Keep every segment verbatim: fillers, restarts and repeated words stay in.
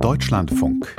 Deutschlandfunk.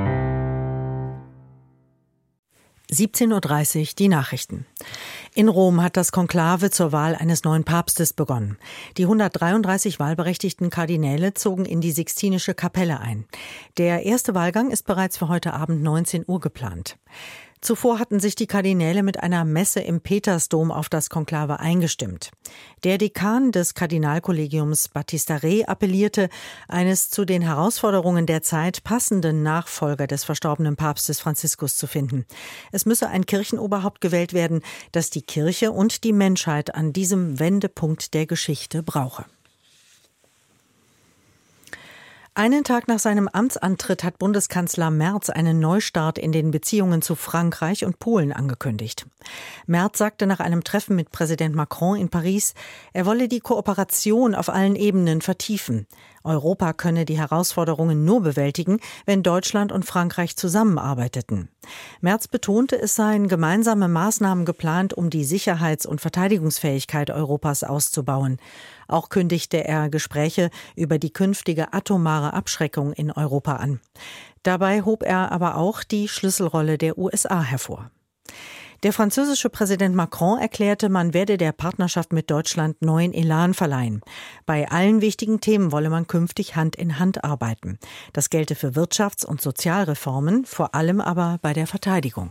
siebzehn Uhr dreißig, die Nachrichten. In Rom hat das Konklave zur Wahl eines neuen Papstes begonnen. Die hundertdreiunddreißig wahlberechtigten Kardinäle zogen in die Sixtinische Kapelle ein. Der erste Wahlgang ist bereits für heute Abend neunzehn Uhr geplant. Zuvor hatten sich die Kardinäle mit einer Messe im Petersdom auf das Konklave eingestimmt. Der Dekan des Kardinalkollegiums Battista Re appellierte, eines zu den Herausforderungen der Zeit passenden Nachfolger des verstorbenen Papstes Franziskus zu finden. Es müsse ein Kirchenoberhaupt gewählt werden, das die Kirche und die Menschheit an diesem Wendepunkt der Geschichte brauche. Einen Tag nach seinem Amtsantritt hat Bundeskanzler Merz einen Neustart in den Beziehungen zu Frankreich und Polen angekündigt. Merz sagte nach einem Treffen mit Präsident Macron in Paris, er wolle die Kooperation auf allen Ebenen vertiefen. Europa könne die Herausforderungen nur bewältigen, wenn Deutschland und Frankreich zusammenarbeiteten. Merz betonte, es seien gemeinsame Maßnahmen geplant, um die Sicherheits- und Verteidigungsfähigkeit Europas auszubauen. Auch kündigte er Gespräche über die künftige atomare Abschreckung in Europa an. Dabei hob er aber auch die Schlüsselrolle der U S A hervor. Der französische Präsident Macron erklärte, man werde der Partnerschaft mit Deutschland neuen Elan verleihen. Bei allen wichtigen Themen wolle man künftig Hand in Hand arbeiten. Das gelte für Wirtschafts- und Sozialreformen, vor allem aber bei der Verteidigung.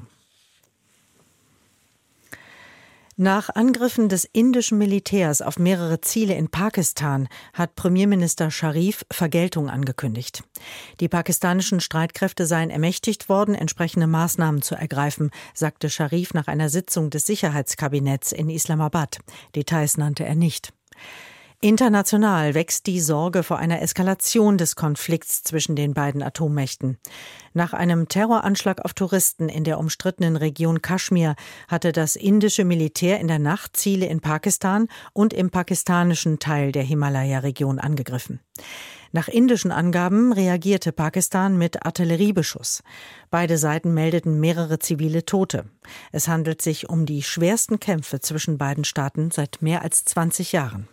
Nach Angriffen des indischen Militärs auf mehrere Ziele in Pakistan hat Premierminister Sharif Vergeltung angekündigt. Die pakistanischen Streitkräfte seien ermächtigt worden, entsprechende Maßnahmen zu ergreifen, sagte Sharif nach einer Sitzung des Sicherheitskabinetts in Islamabad. Details nannte er nicht. International wächst die Sorge vor einer Eskalation des Konflikts zwischen den beiden Atommächten. Nach einem Terroranschlag auf Touristen in der umstrittenen Region Kaschmir hatte das indische Militär in der Nacht Ziele in Pakistan und im pakistanischen Teil der Himalaya-Region angegriffen. Nach indischen Angaben reagierte Pakistan mit Artilleriebeschuss. Beide Seiten meldeten mehrere zivile Tote. Es handelt sich um die schwersten Kämpfe zwischen beiden Staaten seit mehr als zwanzig Jahren.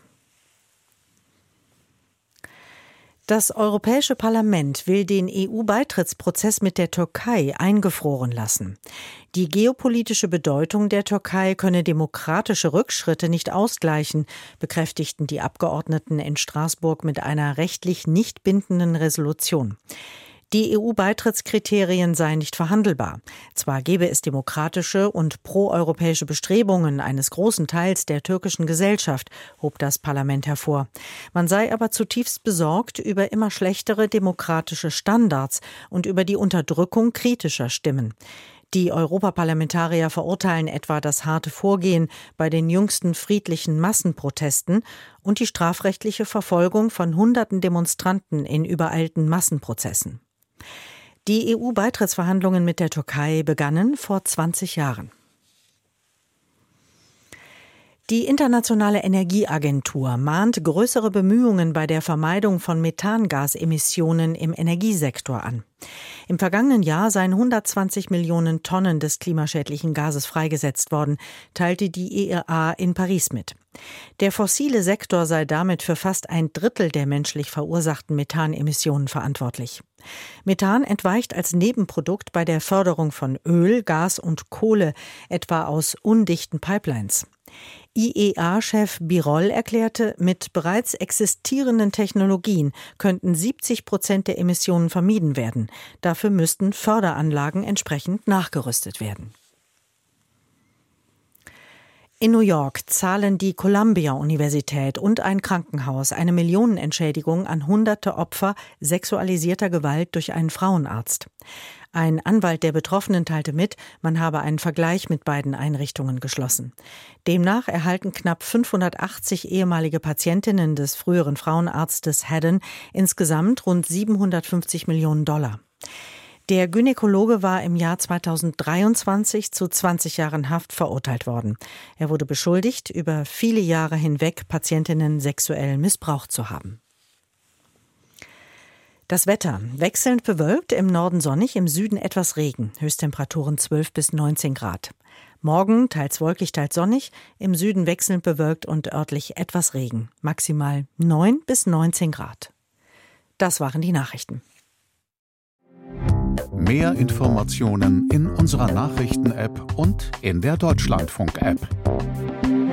Das Europäische Parlament will den E U-Beitrittsprozess mit der Türkei eingefroren lassen. Die geopolitische Bedeutung der Türkei könne demokratische Rückschritte nicht ausgleichen, bekräftigten die Abgeordneten in Straßburg mit einer rechtlich nicht bindenden Resolution. Die E U-Beitrittskriterien seien nicht verhandelbar. Zwar gebe es demokratische und proeuropäische Bestrebungen eines großen Teils der türkischen Gesellschaft, hob das Parlament hervor. Man sei aber zutiefst besorgt über immer schlechtere demokratische Standards und über die Unterdrückung kritischer Stimmen. Die Europaparlamentarier verurteilen etwa das harte Vorgehen bei den jüngsten friedlichen Massenprotesten und die strafrechtliche Verfolgung von hunderten Demonstranten in übereilten Massenprozessen. Die E U-Beitrittsverhandlungen mit der Türkei begannen vor zwanzig Jahren. Die Internationale Energieagentur mahnt größere Bemühungen bei der Vermeidung von Methangasemissionen im Energiesektor an. Im vergangenen Jahr seien hundertzwanzig Millionen Tonnen des klimaschädlichen Gases freigesetzt worden, teilte die E R A in Paris mit. Der fossile Sektor sei damit für fast ein Drittel der menschlich verursachten Methanemissionen verantwortlich. Methan entweicht als Nebenprodukt bei der Förderung von Öl, Gas und Kohle, etwa aus undichten Pipelines. I E A-Chef Birol erklärte, mit bereits existierenden Technologien könnten siebzig Prozent der Emissionen vermieden werden. Dafür müssten Förderanlagen entsprechend nachgerüstet werden. In New York zahlen die Columbia-Universität und ein Krankenhaus eine Millionenentschädigung an hunderte Opfer sexualisierter Gewalt durch einen Frauenarzt. Ein Anwalt der Betroffenen teilte mit, man habe einen Vergleich mit beiden Einrichtungen geschlossen. Demnach erhalten knapp fünfhundertachtzig ehemalige Patientinnen des früheren Frauenarztes Haddon insgesamt rund siebenhundertfünfzig Millionen Dollar. Der Gynäkologe war im Jahr zweitausenddreiundzwanzig zu zwanzig Jahren Haft verurteilt worden. Er wurde beschuldigt, über viele Jahre hinweg Patientinnen sexuell missbraucht zu haben. Das Wetter: wechselnd bewölkt, im Norden sonnig, im Süden etwas Regen. Höchsttemperaturen zwölf bis neunzehn Grad. Morgen teils wolkig, teils sonnig, im Süden wechselnd bewölkt und örtlich etwas Regen. Maximal neun bis neunzehn Grad. Das waren die Nachrichten. Mehr Informationen in unserer Nachrichten-App und in der Deutschlandfunk-App.